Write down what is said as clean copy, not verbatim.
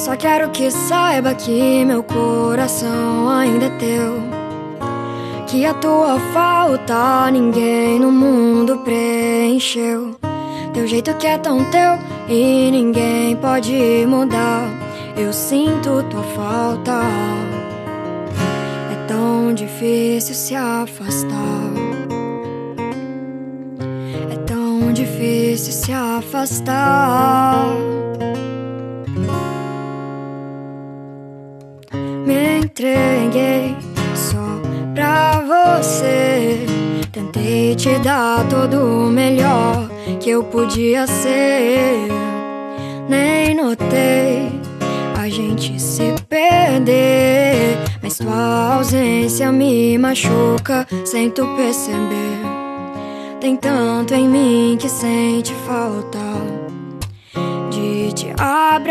Só quero que saiba que meu coração ainda é teu, que a tua falta ninguém no mundo preencheu. Teu jeito que é tão teu e ninguém pode mudar. Eu sinto tua falta, é tão difícil se afastar, é tão difícil se afastar. Me entreguei só pra você, tentei te dar todo o melhor que eu podia ser. Nem notei a gente se perder, mas tua ausência me machuca sem tu perceber. Tem tanto em mim que sente falta de te abraçar.